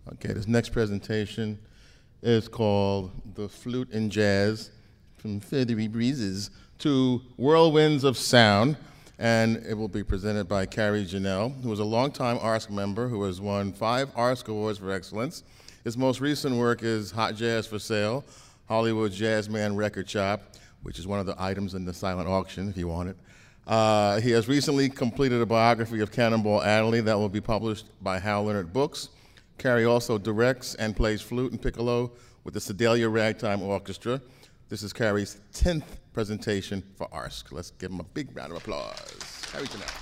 Okay, this next presentation is called The Flute in Jazz, From Feathery Breezes to Whirlwinds of Sound, and it will be presented by Carrie Janelle, who is a longtime ARSC member who has won 5 ARSC Awards for Excellence. His most recent work is Hot Jazz for Sale, Hollywood Jazzman Record Shop, which is one of the items in the silent auction if you want it. He has recently completed a biography of Cannonball Adderley that will be published by Hal Leonard Books. Carrie also directs and plays flute and piccolo with the Sedalia Ragtime Orchestra. This is Carrie's 10th presentation for ARSC. Let's give him a big round of applause. Carrie Janelle.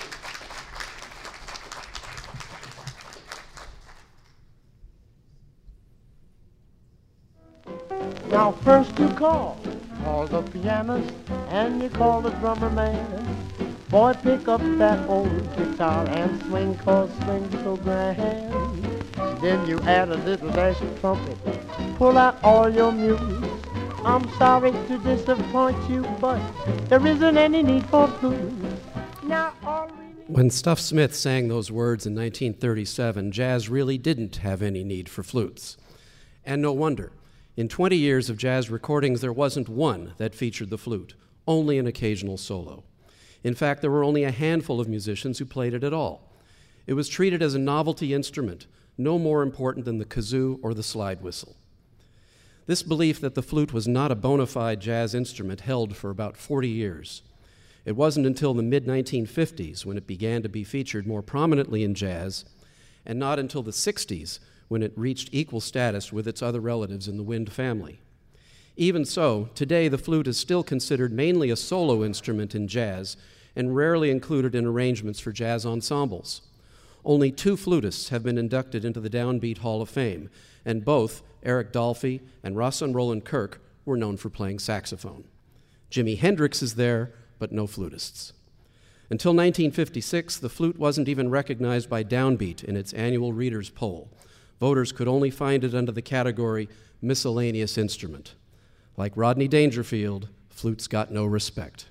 Now first you call the pianist and you call the drummer man. Boy, pick up that old guitar and swing, 'cause swing's so grand. Then you add a little dash of trumpet, pull out all your muse. I'm sorry to disappoint you, but there isn't any need for blues. Now all we need... When Stuff Smith sang those words in 1937, jazz really didn't have any need for flutes. And no wonder. In 20 years of jazz recordings, there wasn't one that featured the flute, only an occasional solo. In fact, there were only a handful of musicians who played it at all. It was treated as a novelty instrument, no more important than the kazoo or the slide whistle. This belief that the flute was not a bona fide jazz instrument held for about 40 years. It wasn't until the mid-1950s when it began to be featured more prominently in jazz, and not until the 60s when it reached equal status with its other relatives in the wind family. Even so, today the flute is still considered mainly a solo instrument in jazz and rarely included in arrangements for jazz ensembles. Only 2 flutists have been inducted into the Downbeat Hall of Fame, and both, Eric Dolphy and Rahsaan Roland Kirk, were known for playing saxophone. Jimi Hendrix is there, but no flutists. Until 1956, the flute wasn't even recognized by Downbeat in its annual readers' poll. Voters could only find it under the category miscellaneous instrument. Like Rodney Dangerfield, flutes got no respect.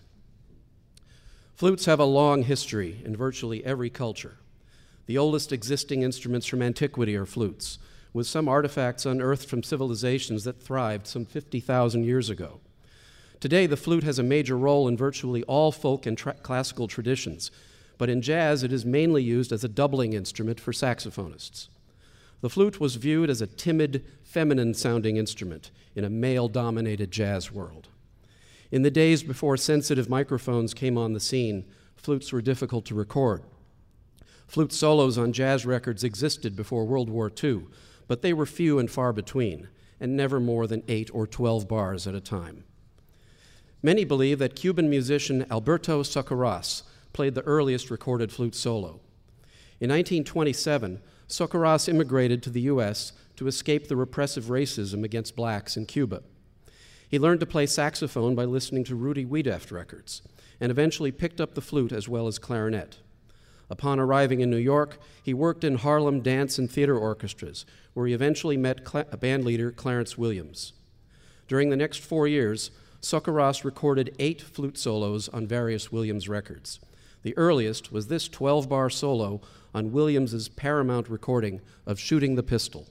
Flutes have a long history in virtually every culture. The oldest existing instruments from antiquity are flutes, with some artifacts unearthed from civilizations that thrived some 50,000 years ago. Today, the flute has a major role in virtually all folk and classical traditions, but in jazz it is mainly used as a doubling instrument for saxophonists. The flute was viewed as a timid, feminine-sounding instrument in a male-dominated jazz world. In the days before sensitive microphones came on the scene, flutes were difficult to record. Flute solos on jazz records existed before World War II, but they were few and far between, and never more than 8 or 12 bars at a time. Many believe that Cuban musician Alberto Socarrás played the earliest recorded flute solo. In 1927, Socarrás immigrated to the U.S. to escape the repressive racism against blacks in Cuba. He learned to play saxophone by listening to Rudy Wiedeft records, and eventually picked up the flute as well as clarinet. Upon arriving in New York, he worked in Harlem dance and theater orchestras, where he eventually met bandleader Clarence Williams. During the next 4 years, Socarrás recorded 8 flute solos on various Williams records. The earliest was this 12-bar solo on Williams's Paramount recording of Shooting the Pistol.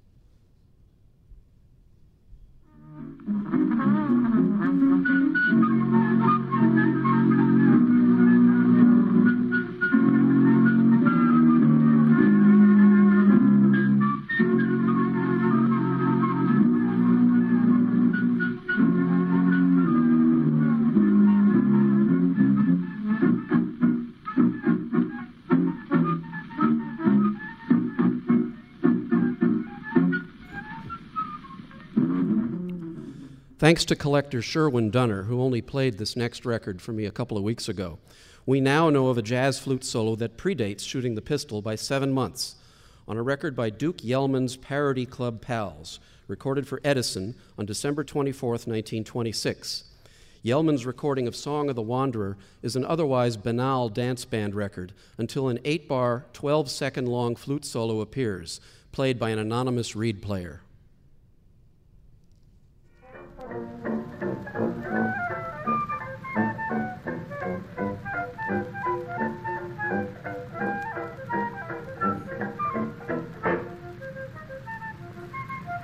Thanks to collector Sherwin Dunner, who only played this next record for me a couple of weeks ago, we now know of a jazz flute solo that predates Shooting the Pistol by 7 months on a record by Duke Yellman's Parody Club Pals, recorded for Edison on December 24, 1926. Yellman's recording of Song of the Wanderer is an otherwise banal dance band record until an 8-bar, 12-second-long flute solo appears, played by an anonymous reed player.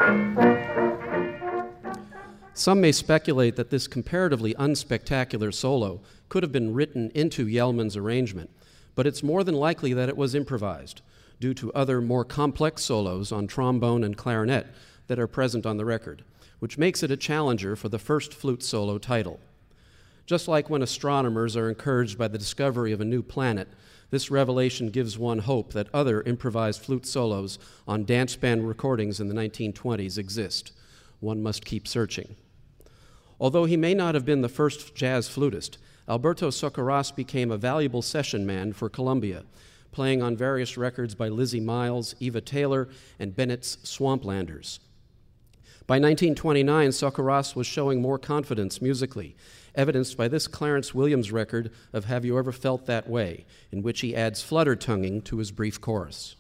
Some may speculate that this comparatively unspectacular solo could have been written into Yellman's arrangement, but it's more than likely that it was improvised due to other more complex solos on trombone and clarinet that are present on the record, which makes it a challenger for the first flute solo title. Just like when astronomers are encouraged by the discovery of a new planet, this revelation gives one hope that other improvised flute solos on dance band recordings in the 1920s exist. One must keep searching. Although he may not have been the first jazz flutist, Alberto Socarrás became a valuable session man for Columbia, playing on various records by Lizzie Miles, Eva Taylor, and Bennett's Swamplanders. By 1929, Socarrás was showing more confidence musically, evidenced by this Clarence Williams record of Have You Ever Felt That Way, in which he adds flutter tonguing to his brief chorus.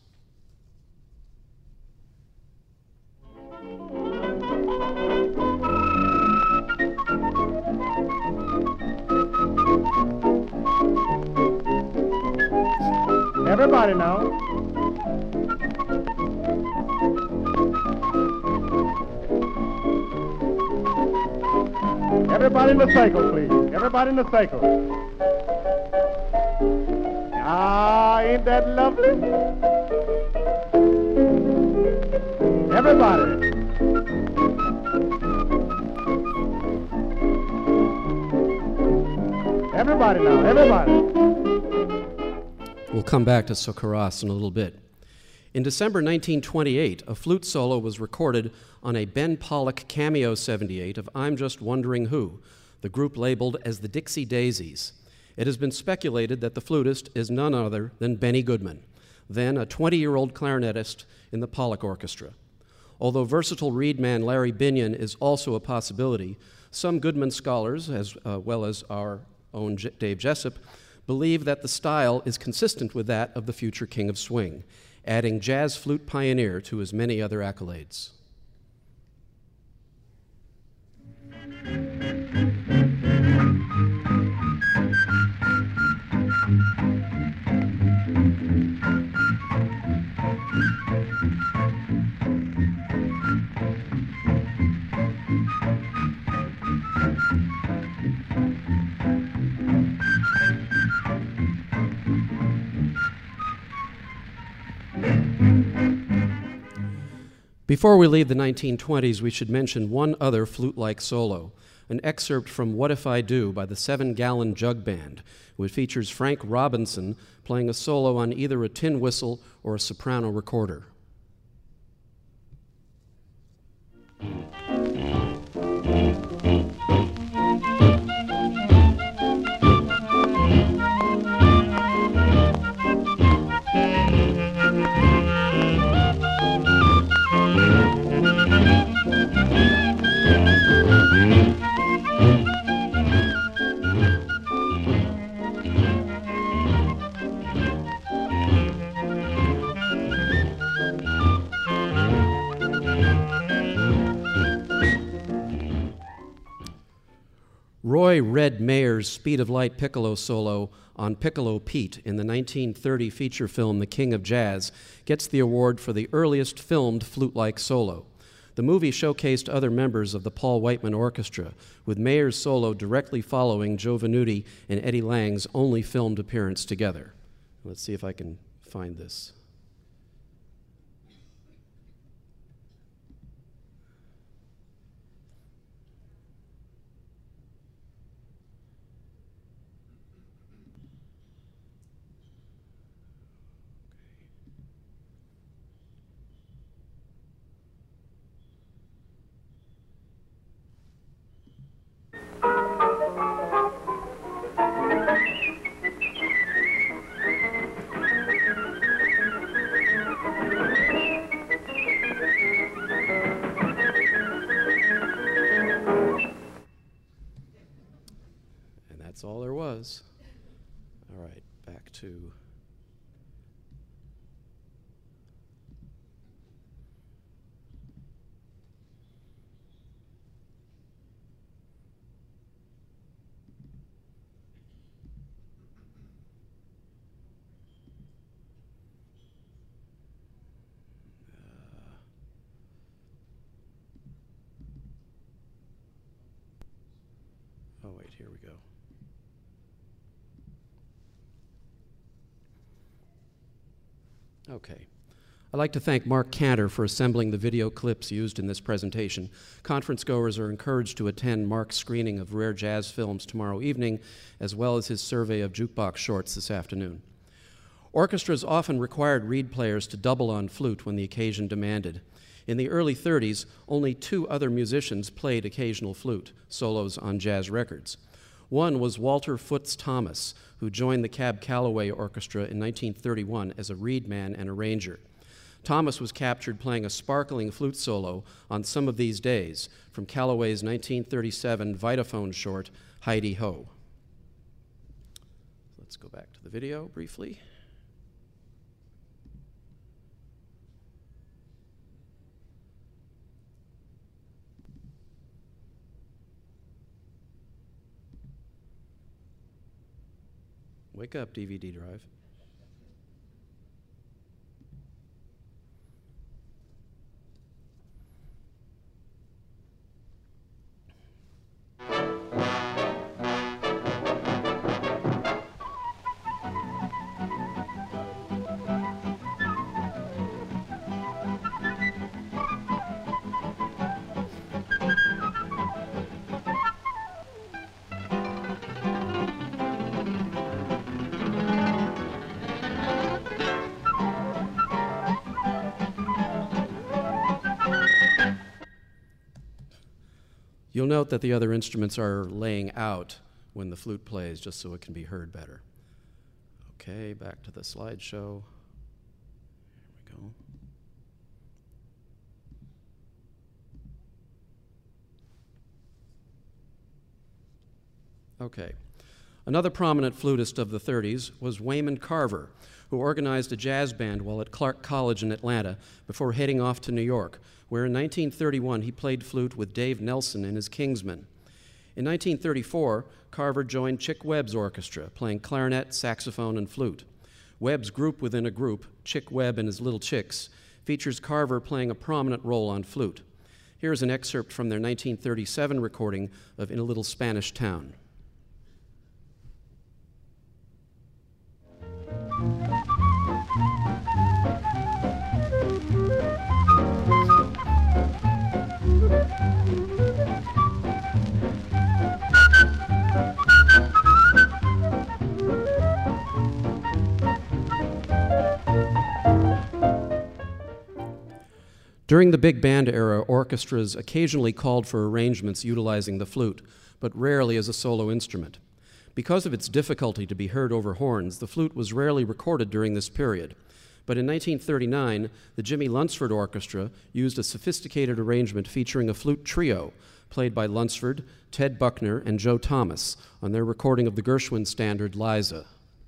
Everybody now. Everybody in the cycle, please. Everybody in the cycle. Ah, ain't that lovely? Everybody. Everybody now, everybody. We'll come back to Socarrás in a little bit. In December 1928, a flute solo was recorded on a Ben Pollock Cameo 78 of I'm Just Wondering Who, the group labeled as the Dixie Daisies. It has been speculated that the flutist is none other than Benny Goodman, then a 20-year-old clarinetist in the Pollock Orchestra. Although versatile reed man Larry Binion is also a possibility, some Goodman scholars, as well as our own Dave Jessup, believe that the style is consistent with that of the future King of Swing, adding jazz flute pioneer to his many other accolades. Before we leave the 1920s, we should mention one other flute-like solo, an excerpt from What If I Do by the 7 Gallon Jug Band, which features Frank Robinson playing a solo on either a tin whistle or a soprano recorder. Roy Red Mayer's Speed of Light piccolo solo on Piccolo Pete in the 1930 feature film The King of Jazz gets the award for the earliest filmed flute-like solo. The movie showcased other members of the Paul Whiteman Orchestra, with Mayer's solo directly following Joe Venuti and Eddie Lang's only filmed appearance together. Let's see if I can find this. That's all there was. All right, back to... here we go. Okay. I'd like to thank Mark Cantor for assembling the video clips used in this presentation. Conference goers are encouraged to attend Mark's screening of rare jazz films tomorrow evening, as well as his survey of jukebox shorts this afternoon. Orchestras often required reed players to double on flute when the occasion demanded. In the early 30s, only 2 other musicians played occasional flute, solos on jazz records. One was Walter Foots Thomas, who joined the Cab Calloway Orchestra in 1931 as a reed man and arranger. Thomas was captured playing a sparkling flute solo on Some of These Days from Calloway's 1937 Vitaphone short, Heidi Ho. Let's go back to the video briefly. Wake up, DVD drive. You'll note that the other instruments are laying out when the flute plays, just so it can be heard better. Okay, back to the slideshow. Here we go. Okay. Another prominent flutist of the 30s was Wayman Carver, who organized a jazz band while at Clark College in Atlanta before heading off to New York, where in 1931 he played flute with Dave Nelson and his Kingsmen. In 1934, Carver joined Chick Webb's orchestra, playing clarinet, saxophone, and flute. Webb's group within a group, Chick Webb and his Little Chicks, features Carver playing a prominent role on flute. Here's an excerpt from their 1937 recording of In a Little Spanish Town. During the big band era, orchestras occasionally called for arrangements utilizing the flute, but rarely as a solo instrument. Because of its difficulty to be heard over horns, the flute was rarely recorded during this period. But in 1939, the Jimmy Lunsford Orchestra used a sophisticated arrangement featuring a flute trio played by Lunsford, Ted Buckner, and Joe Thomas on their recording of the Gershwin standard Liza.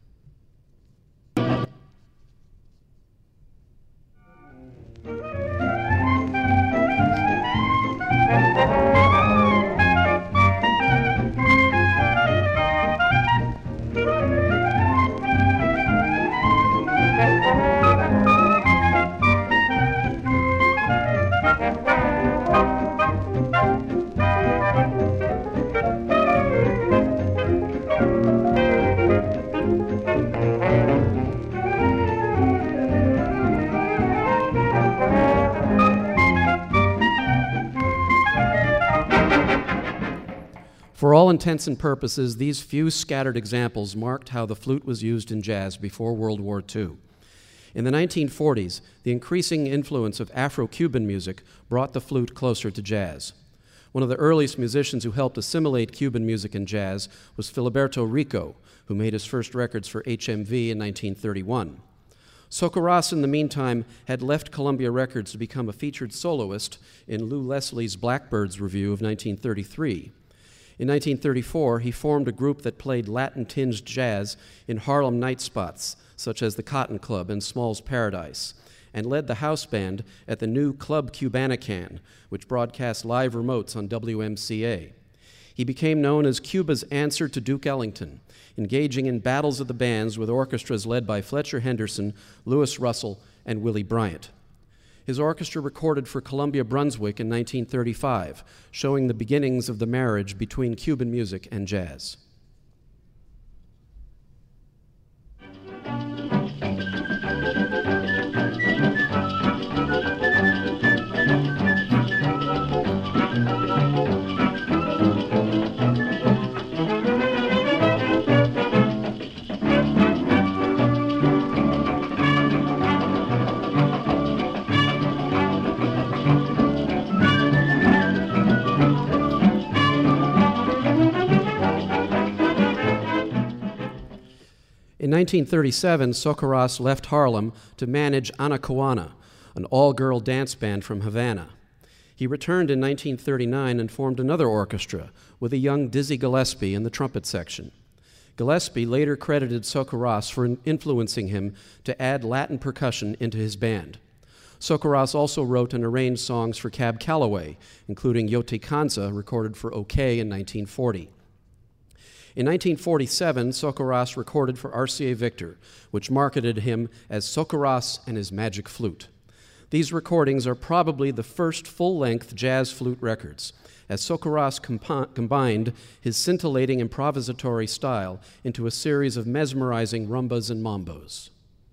For all intents and purposes, these few scattered examples marked how the flute was used in jazz before World War II. In the 1940s, the increasing influence of Afro-Cuban music brought the flute closer to jazz. One of the earliest musicians who helped assimilate Cuban music and jazz was Filiberto Rico, who made his first records for HMV in 1931. Socorros, in the meantime, had left Columbia Records to become a featured soloist in Lou Leslie's Blackbirds Revue of 1933. In 1934, he formed a group that played Latin-tinged jazz in Harlem night spots, such as the Cotton Club and Small's Paradise, and led the house band at the new Club Cubanican, which broadcast live remotes on WMCA. He became known as Cuba's answer to Duke Ellington, engaging in battles of the bands with orchestras led by Fletcher Henderson, Louis Russell, and Willie Bryant. His orchestra recorded for Columbia Brunswick in 1935, showing the beginnings of the marriage between Cuban music and jazz. In 1937, Socarrás left Harlem to manage Anacawana, an all-girl dance band from Havana. He returned in 1939 and formed another orchestra with a young Dizzy Gillespie in the trumpet section. Gillespie later credited Socarrás for influencing him to add Latin percussion into his band. Socarrás also wrote and arranged songs for Cab Calloway, including Yo Te Cansa, recorded for OK in 1940. In 1947, Socarrás recorded for RCA Victor, which marketed him as Socarrás and his Magic Flute. These recordings are probably the first full-length jazz flute records, as Socarrás combined his scintillating improvisatory style into a series of mesmerizing rumbas and mambos.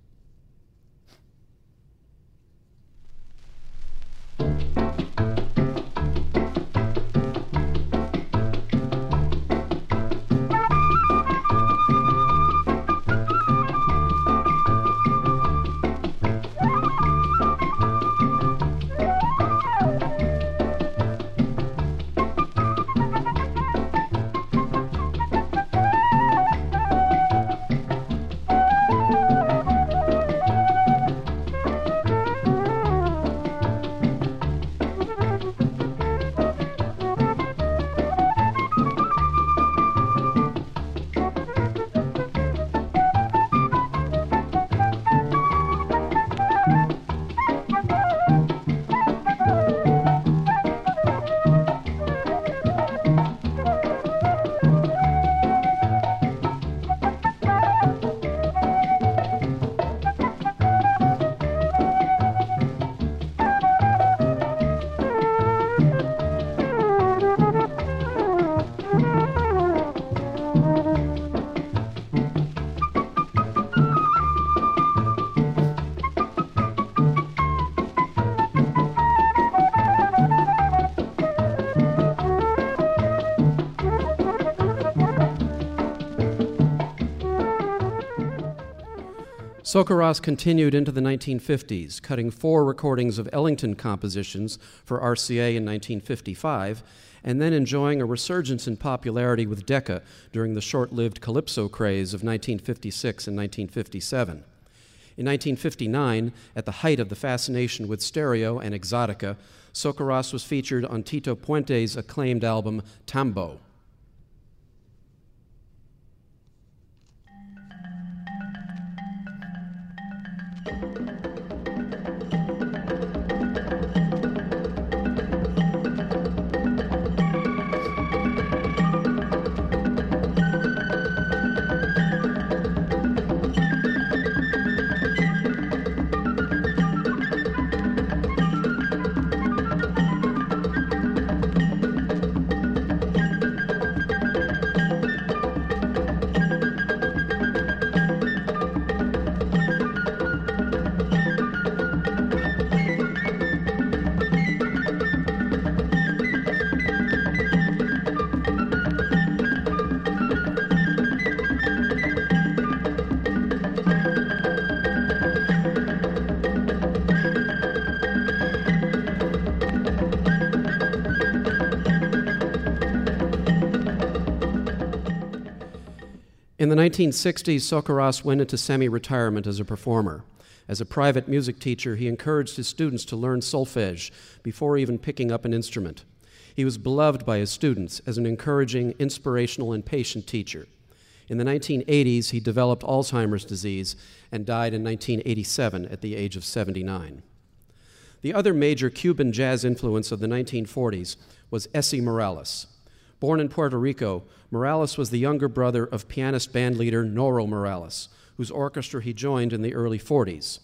Socarrás continued into the 1950s, cutting 4 recordings of Ellington compositions for RCA in 1955, and then enjoying a resurgence in popularity with Decca during the short-lived calypso craze of 1956 and 1957. In 1959, at the height of the fascination with stereo and exotica, Socarrás was featured on Tito Puente's acclaimed album Tambo. In the 1960s, Socarrás went into semi-retirement as a performer. As a private music teacher, he encouraged his students to learn solfège before even picking up an instrument. He was beloved by his students as an encouraging, inspirational, and patient teacher. In the 1980s, he developed Alzheimer's disease and died in 1987 at the age of 79. The other major Cuban jazz influence of the 1940s was Esi Morales. Born in Puerto Rico, Morales was the younger brother of pianist bandleader Noro Morales, whose orchestra he joined in the early 40s.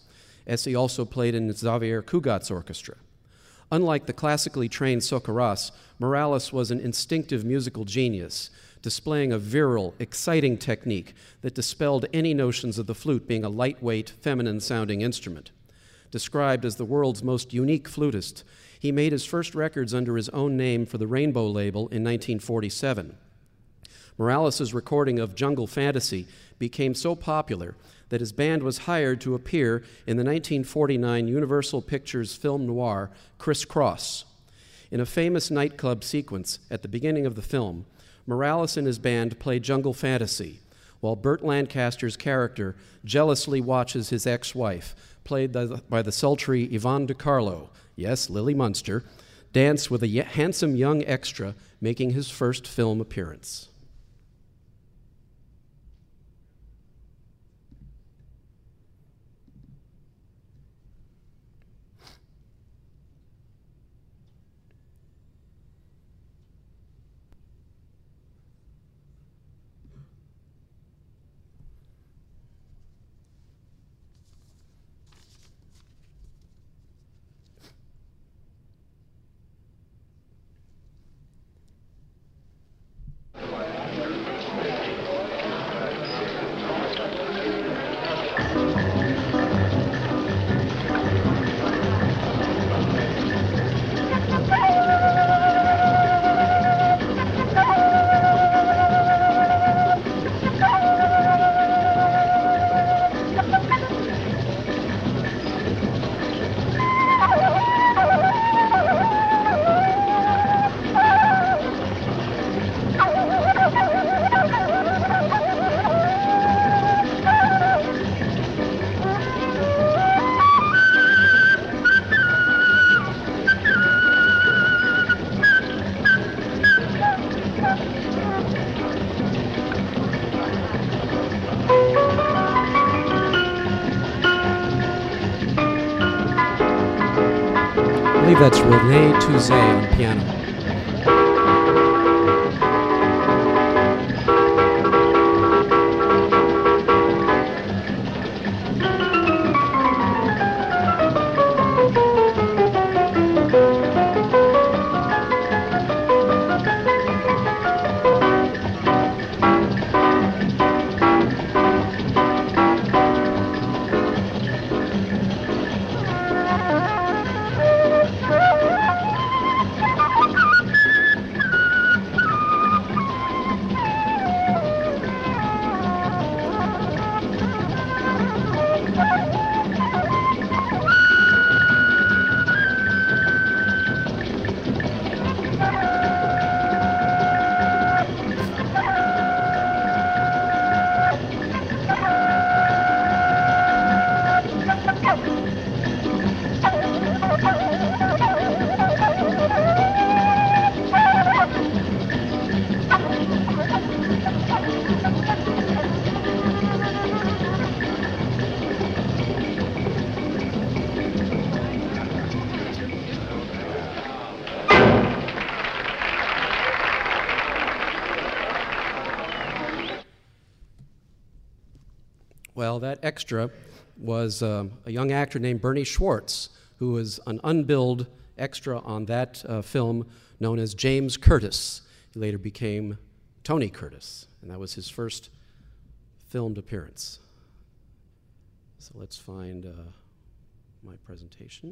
Essie also played in Xavier Cugat's orchestra. Unlike the classically trained Socarrás, Morales was an instinctive musical genius, displaying a virile, exciting technique that dispelled any notions of the flute being a lightweight, feminine-sounding instrument. Described as the world's most unique flutist, he made his first records under his own name for the Rainbow label in 1947. Morales' recording of Jungle Fantasy became so popular that his band was hired to appear in the 1949 Universal Pictures film noir Criss Cross. In a famous nightclub sequence at the beginning of the film, Morales and his band play Jungle Fantasy, while Burt Lancaster's character jealously watches his ex-wife, played by the sultry Yvonne DiCarlo, yes, Lily Munster, dance with a handsome young extra making his first film appearance. I believe that's Rene Touzé on piano. Well, that extra was a young actor named Bernie Schwartz, who was an unbilled extra on that film known as James Curtis. He later became Tony Curtis, and that was his first filmed appearance. So let's find my presentation.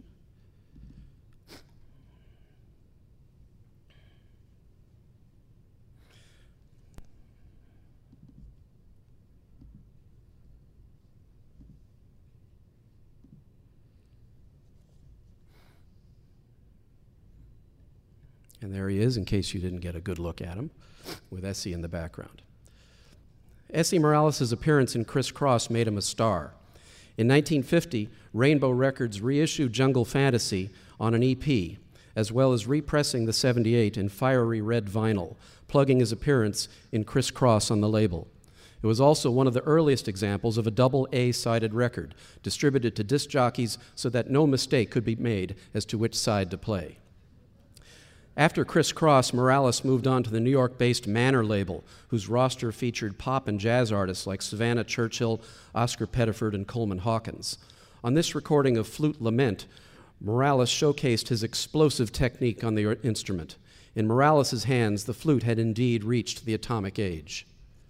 And there he is, in case you didn't get a good look at him, with Essie in the background. Essie Morales' appearance in Criss Cross made him a star. In 1950, Rainbow Records reissued Jungle Fantasy on an EP, as well as repressing the 78 in fiery red vinyl, plugging his appearance in Criss Cross on the label. It was also one of the earliest examples of a double A-sided record, distributed to disc jockeys so that no mistake could be made as to which side to play. After Criss Cross, Morales moved on to the New York-based Manor label, whose roster featured pop and jazz artists like Savannah Churchill, Oscar Pettiford, and Coleman Hawkins. On this recording of Flute Lament, Morales showcased his explosive technique on the instrument. In Morales' hands, the flute had indeed reached the atomic age.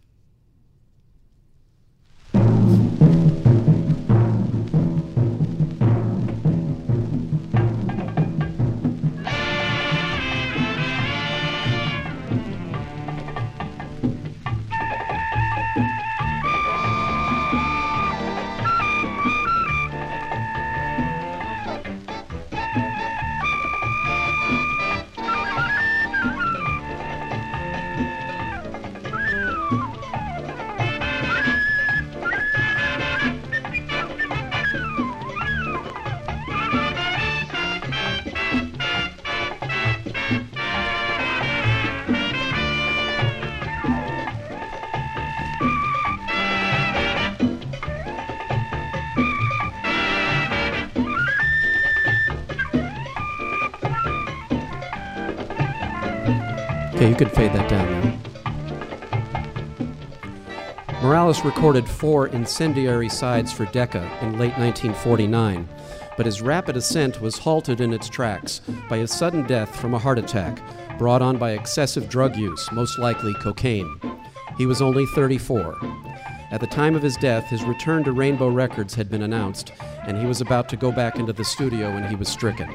Okay, you can fade that down now. Morales recorded 4 incendiary sides for Decca in late 1949, but his rapid ascent was halted in its tracks by his sudden death from a heart attack brought on by excessive drug use, most likely cocaine. He was only 34. At the time of his death, his return to Rainbow Records had been announced, and he was about to go back into the studio when he was stricken.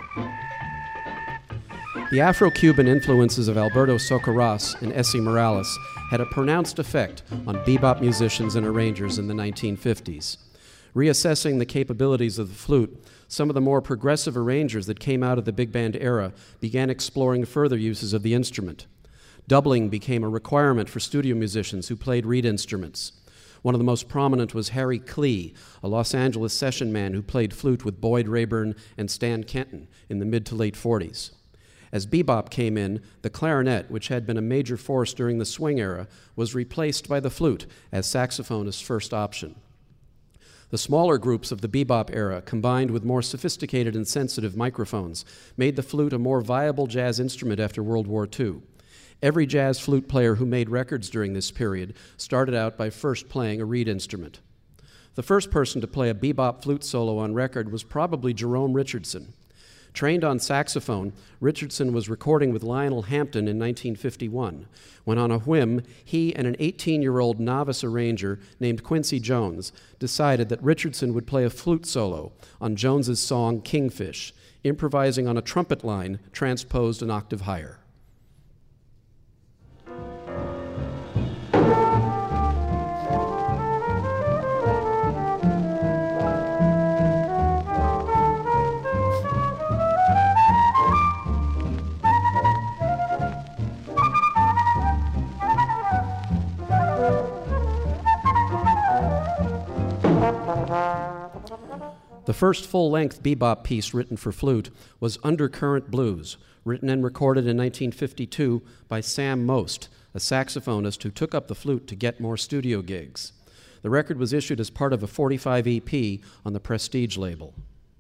The Afro-Cuban influences of Alberto Socarrás and Esi Morales had a pronounced effect on bebop musicians and arrangers in the 1950s. Reassessing the capabilities of the flute, some of the more progressive arrangers that came out of the big band era began exploring further uses of the instrument. Doubling became a requirement for studio musicians who played reed instruments. One of the most prominent was Harry Klee, a Los Angeles session man who played flute with Boyd Rayburn and Stan Kenton in the mid to late 40s. As bebop came in, the clarinet, which had been a major force during the swing era, was replaced by the flute as saxophonist's first option. The smaller groups of the bebop era, combined with more sophisticated and sensitive microphones, made the flute a more viable jazz instrument after World War II. Every jazz flute player who made records during this period started out by first playing a reed instrument. The first person to play a bebop flute solo on record was probably Jerome Richardson. Trained on saxophone, Richardson was recording with Lionel Hampton in 1951, when on a whim, he and an 18-year-old novice arranger named Quincy Jones decided that Richardson would play a flute solo on Jones's song Kingfish, improvising on a trumpet line transposed an octave higher. The first full-length bebop piece written for flute was Undercurrent Blues, written and recorded in 1952 by Sam Most, a saxophonist who took up the flute to get more studio gigs. The record was issued as part of a 45 EP on the Prestige label.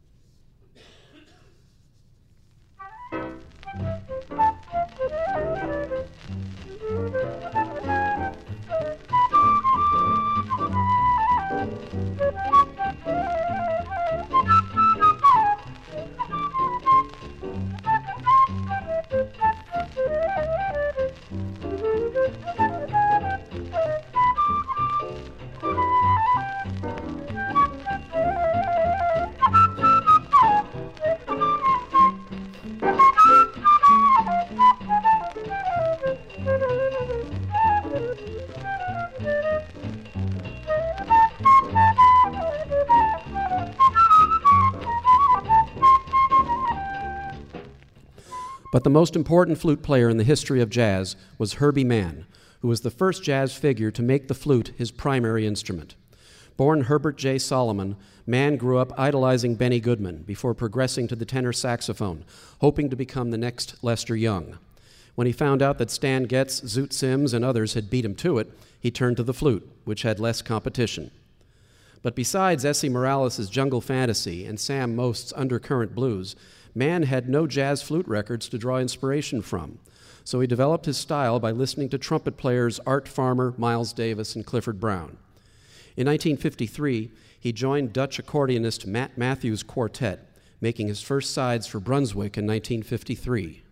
But the most important flute player in the history of jazz was Herbie Mann, who was the first jazz figure to make the flute his primary instrument. Born Herbert J. Solomon, Mann grew up idolizing Benny Goodman before progressing to the tenor saxophone, hoping to become the next Lester Young. When he found out that Stan Getz, Zoot Sims, and others had beat him to it, he turned to the flute, which had less competition. But besides Esi Morales' Jungle Fantasy and Sam Most's Undercurrent Blues, Mann had no jazz flute records to draw inspiration from, so he developed his style by listening to trumpet players Art Farmer, Miles Davis, and Clifford Brown. In 1953, He joined Dutch accordionist Matt Matthews' quartet, making his first sides for Brunswick in 1953.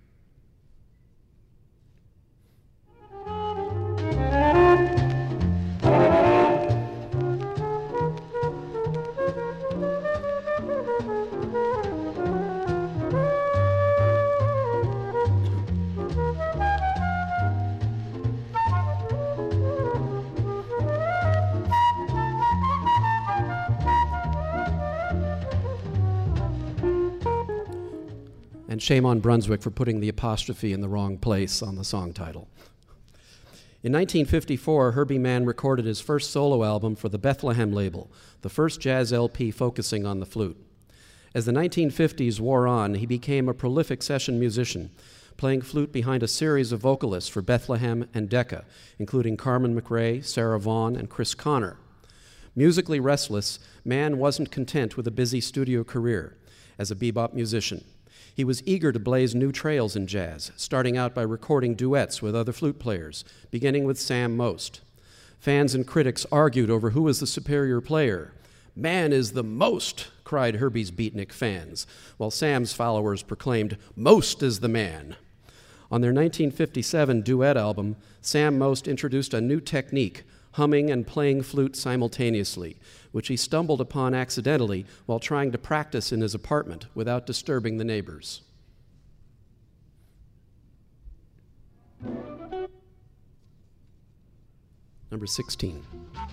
And shame on Brunswick for putting the apostrophe in the wrong place on the song title. In 1954, Herbie Mann recorded his first solo album for the Bethlehem label, the first jazz LP focusing on the flute. As the 1950s wore on, he became a prolific session musician, playing flute behind a series of vocalists for Bethlehem and Decca, including Carmen McRae, Sarah Vaughan, and Chris Connor. Musically restless, Mann wasn't content with a busy studio career as a bebop musician. He was eager to blaze new trails in jazz, starting out by recording duets with other flute players, beginning with Sam Most. Fans and critics argued over who was the superior player. "Man is the most," cried Herbie's beatnik fans, while Sam's followers proclaimed, "Most is the man." On their 1957 duet album, Sam Most introduced a new technique, humming and playing flute simultaneously, which he stumbled upon accidentally while trying to practice in his apartment without disturbing the neighbors. Number 16.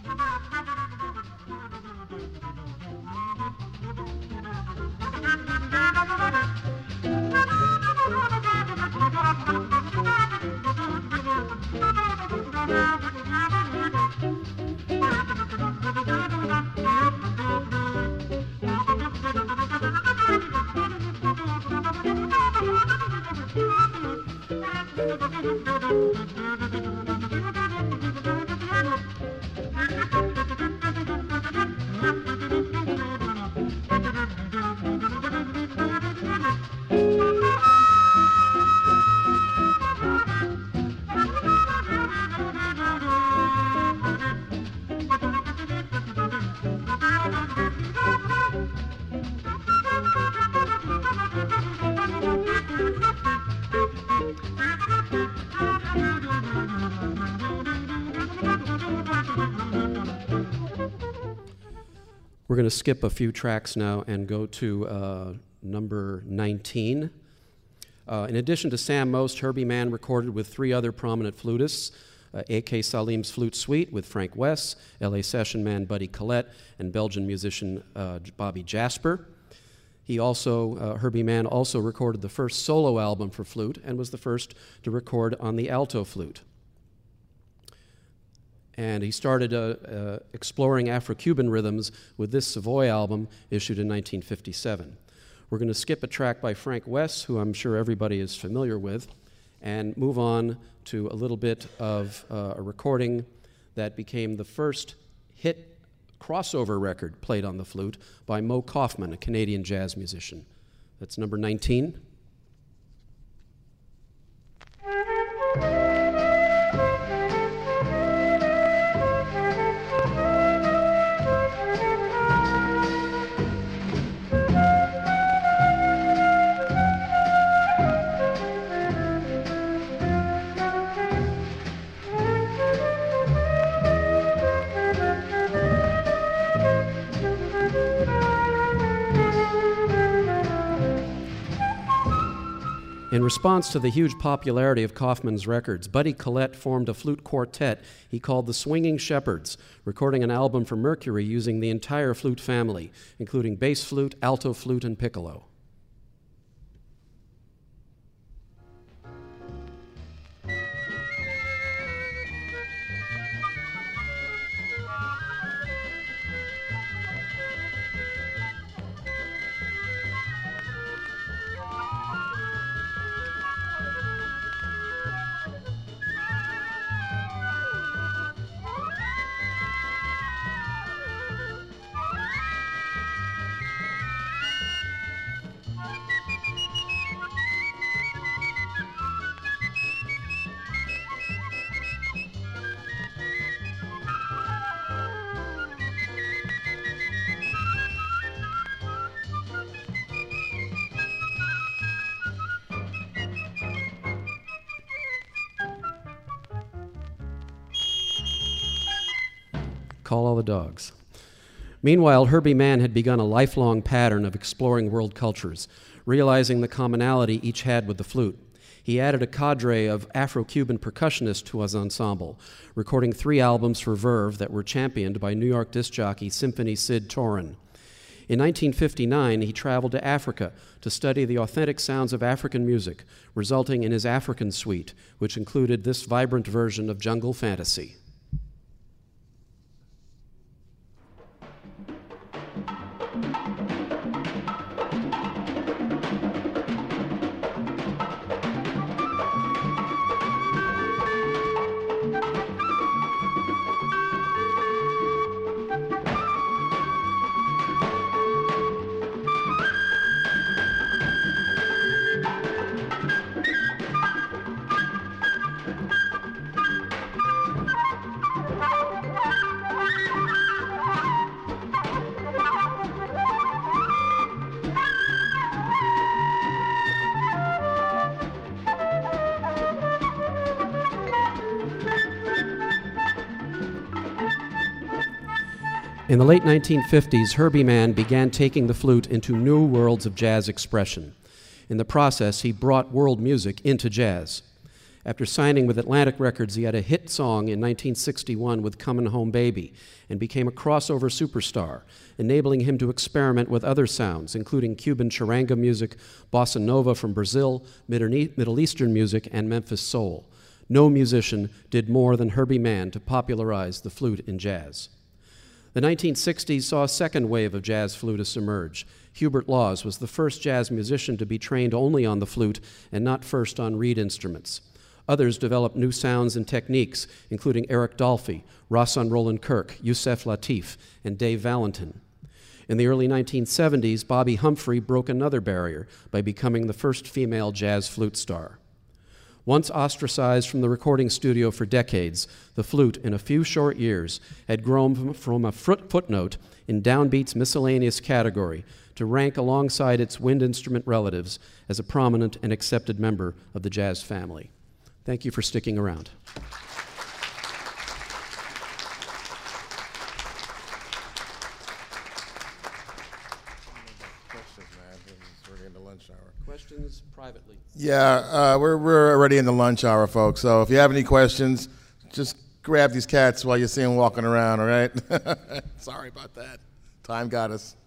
We're going to skip a few tracks now and go to number 19. In addition to Sam Most, Herbie Mann recorded with three other prominent flutists, A.K. Salim's Flute Suite with Frank Wess, L.A. session man Buddy Collette, and Belgian musician Bobby Jasper. Herbie Mann also recorded the first solo album for flute and was the first to record on the alto flute. And he started exploring Afro-Cuban rhythms with this Savoy album issued in 1957. We're going to skip a track by Frank Wess, who I'm sure everybody is familiar with, and move on to a little bit of a recording that became the first hit crossover record played on the flute by Mo Kaufman, a Canadian jazz musician. That's number 19. In response to the huge popularity of Kaufman's records, Buddy Collette formed a flute quartet he called the Swinging Shepherds, recording an album for Mercury using the entire flute family, including bass flute, alto flute, and piccolo. Call all the dogs. Meanwhile, Herbie Mann had begun a lifelong pattern of exploring world cultures, realizing the commonality each had with the flute. He added a cadre of Afro-Cuban percussionists to his ensemble, recording 3 albums for Verve that were championed by New York disc jockey Symphony Sid Torin. In 1959, he traveled to Africa to study the authentic sounds of African music, resulting in his African Suite, which included this vibrant version of Jungle Fantasy. In the late 1950s, Herbie Mann began taking the flute into new worlds of jazz expression. In the process, he brought world music into jazz. After signing with Atlantic Records, he had a hit song in 1961 with Comin' Home Baby and became a crossover superstar, enabling him to experiment with other sounds, including Cuban charanga music, bossa nova from Brazil, Middle Eastern music, and Memphis soul. No musician did more than Herbie Mann to popularize the flute in jazz. The 1960s saw a second wave of jazz flutists emerge. Hubert Laws was the first jazz musician to be trained only on the flute and not first on reed instruments. Others developed new sounds and techniques, including Eric Dolphy, Rahsaan Roland Kirk, Yusef Lateef, and Dave Valentin. In the early 1970s, Bobby Humphrey broke another barrier by becoming the first female jazz flute star. Once ostracized from the recording studio for decades, the flute, in a few short years, had grown from a footnote in Downbeat's miscellaneous category to rank alongside its wind instrument relatives as a prominent and accepted member of the jazz family. Thank you for sticking around. Questions privately? Yeah, we're already in the lunch hour, folks. So if you have any questions, just grab these cats while you see them walking around, all right? Sorry about that. Time got us.